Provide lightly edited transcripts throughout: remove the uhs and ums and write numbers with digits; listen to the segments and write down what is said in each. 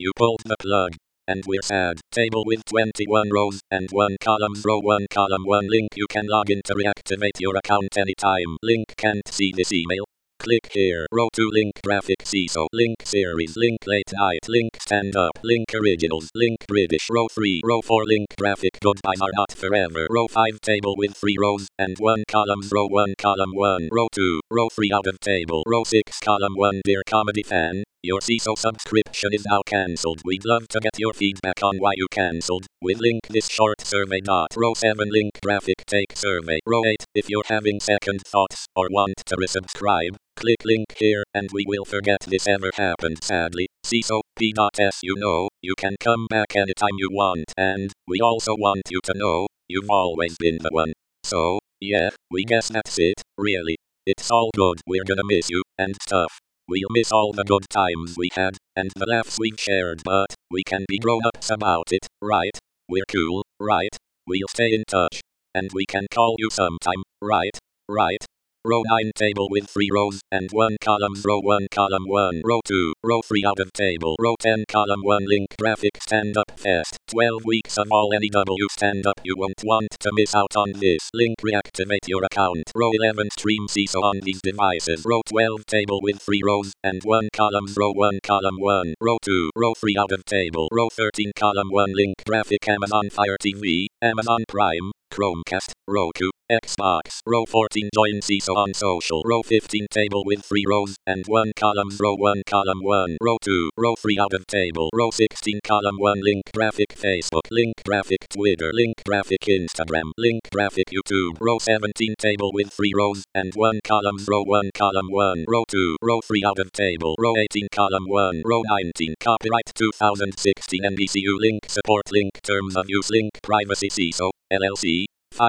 You pulled the plug. And we're sad. Table with 21 rows and 1 columns. Row 1 column 1 link. You can log in to reactivate your account anytime. Link can't see this email. Click here. Row 2 link graphic CISO. Link series. Link late night. Link stand up. Link originals. Link British. Row 3. Row 4 link graphic goodbyes are not forever. Row 5 table with 3 rows and 1 columns. Row 1 column 1. Row 2. Row 3 out of table. Row 6 column 1. Dear comedy fan, your CISO subscription is now cancelled. We'd love to get your feedback on why you cancelled. With link this short survey. Row 7 link graphic take survey. Row 8 if you're having second thoughts or want to resubscribe, click link here and we will forget this ever happened. Sadly, CISO P.S. You can come back anytime you want, and we also want you to know you've always been the one. So, yeah, we guess that's it, really. It's all good. We're gonna miss you and stuff. We'll miss all the good times we had, and the laughs we've shared, but we can be grown-ups about it, right? We're cool, right? We'll stay in touch. And we can call you sometime, right? Right? Row 9 table with 3 rows and 1 columns. Row 1 column 1. Row 2. Row 3 out of table. Row 10 column 1 link graphic stand up fest. 12 weeks of all NEW stand up. You won't want to miss out on this. Link reactivate your account. Row 11 stream CISO on these devices. Row 12 table with 3 rows and 1 columns. Row 1 column 1. Row 2. Row 3 out of table. Row 13 column 1 link graphic Amazon Fire TV, Amazon Prime, Chromecast, Roku, Xbox. Row 14 join CISO on social. Row 15 table with 3 rows and 1 columns. Row 1 column 1. Row 2. Row 3 out of table. Row 16 column 1 link graphic Facebook. Link graphic Twitter. Link graphic Instagram. Link graphic YouTube. Row 17 table with 3 rows and 1 columns. Row 1 column 1. Row 2. Row 3 out of table. Row 18 column 1. Row 19 copyright 2016 NBCU. Link support. Link terms of use. Link privacy CISO LLC,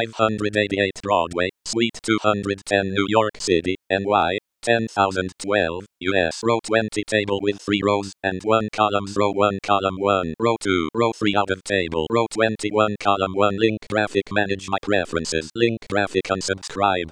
588 Broadway, Suite 210 New York City, NY, 10,012, US. Row 20 table with 3 rows and 1 columns. Row 1 column 1. Row 2. Row 3 out of table. Row 21 column 1 link graphic manage my preferences. Link graphic unsubscribe.